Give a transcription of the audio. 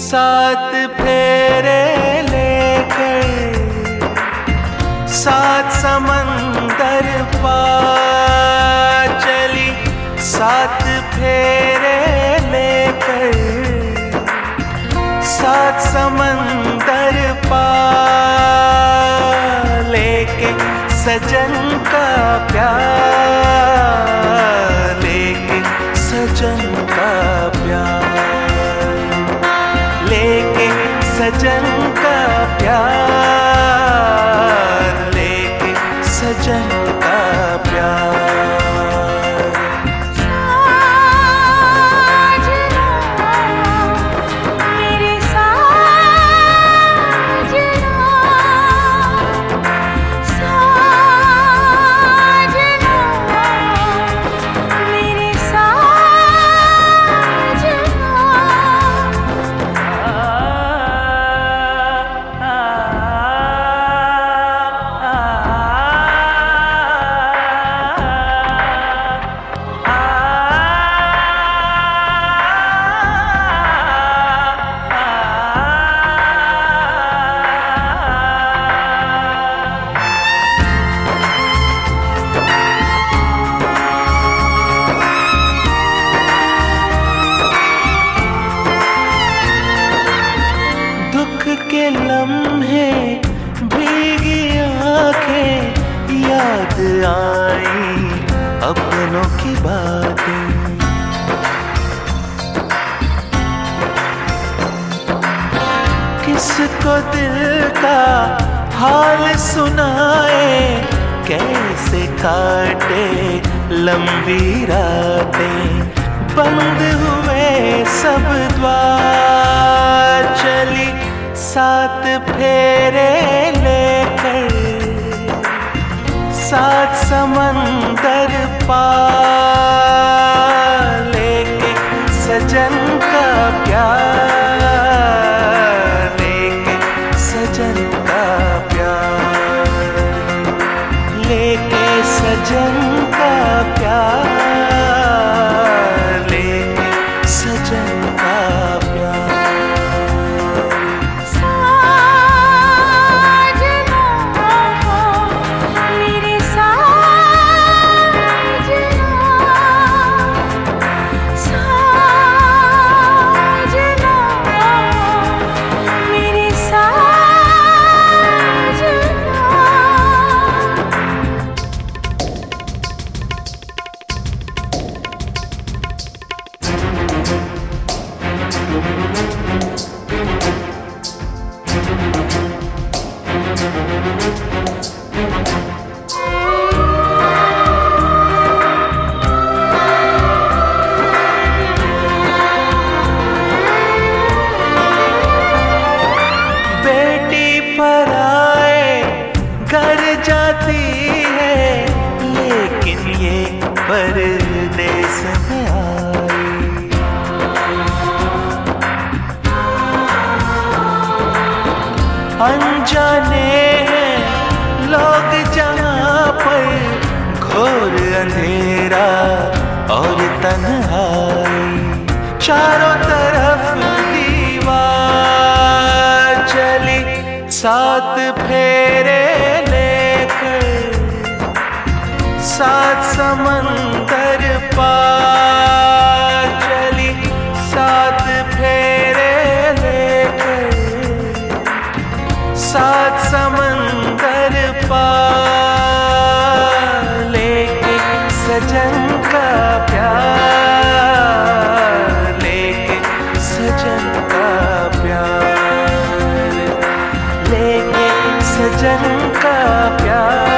सात फेरे लेकर सात समंदर पार चली। सात फेरे लेकर सात समंदर पार लेके सजन का प्यार, लेके सजन का प्यार, लेके सजन का प्यार, लेके सजन का प्यार। के लम्हे भीगी आंखें याद आई अपनों की बातें। किसको दिल का हाल सुनाए, कैसे काटे लंबी रातें। बंद हुए सब द्वार चली सात फेरे लेकर सात समंदर पार लेके सजन का प्यार, लेके सजन का प्यार, लेके सजन का प्यार, लेके सजन का प्यार। बेटी पराए घर जाती है, लेकिन ये परदेस में आई। अनजाने हैं लोग जहाँ पर, घोर अंधेरा और तन्हाई। चारों तरफ दीवार चली सात फेरे लेकर सात समंदर पार चली। सात फेरे लेकर सात समंदर पार लेके सजन का प्यार, लेके सजन का प्यार, लेके सजन का प्यार।